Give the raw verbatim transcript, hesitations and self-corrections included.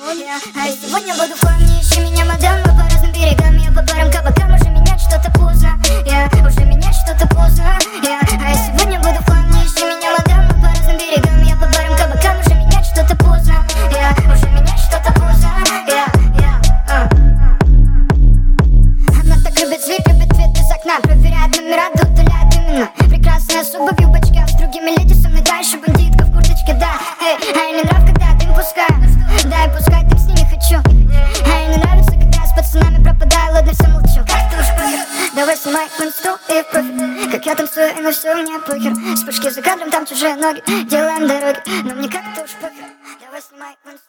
Я, а сегодня буду в хлам, не ищи меня, мадам. Мы по разным берегам, я по барам, кабакам. Уже менять что-то поздно, я уже менять что-то поздно. Я, а сегодня буду в хлам, не ищи меня, мадам. Мы по разным берегам, я по барам, кабакам. Уже менять что-то поздно, я уже менять что-то поздно. Я, я, а. Она так любит звук, любит цвет из окна. Проверяет номера, да удаляет именно. Прекрасная особа в юбочках, с другими леди со мной дальше. Бандитка в курточке, да. Эй, а ей не нравится, когда дым пускаю. Дай пускай дым, с ней не хочу. А ей не нравится, когда я с пацанами пропадаю. Ладно, все молчу. Как ты уж похер. Давай снимай в инсту и в профиль. Как я танцую, и на все мне похер. Вспышки за кадром, там чужие ноги. Делаем дороги, но мне как-то уж похер. Давай снимай в инсту.